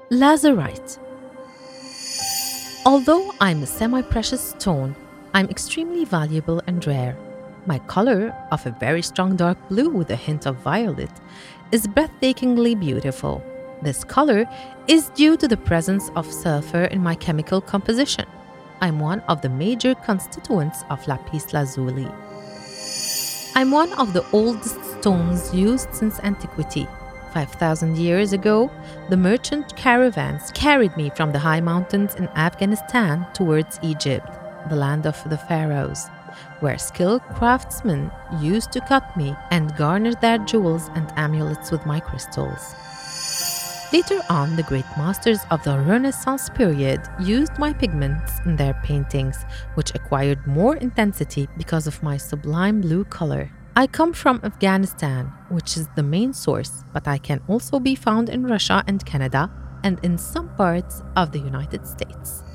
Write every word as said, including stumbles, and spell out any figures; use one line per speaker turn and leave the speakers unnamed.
Lazurite. Although I'm a semi-precious stone, I'm extremely valuable and rare. My color, of a very strong dark blue with a hint of violet, is breathtakingly beautiful. This color is due to the presence of sulfur in my chemical composition. I'm one of the major constituents of lapis lazuli. I'm one of the oldest stones used since antiquity. five thousand years ago, the merchant caravans carried me from the high mountains in Afghanistan towards Egypt, the land of the pharaohs, where skilled craftsmen used to cut me and garner their jewels and amulets with my crystals. Later on, the great masters of the Renaissance period used my pigments in their paintings, which acquired more intensity because of my sublime blue color. I come from Afghanistan, which is the main source, but I can also be found in Russia and Canada and in some parts of the United States.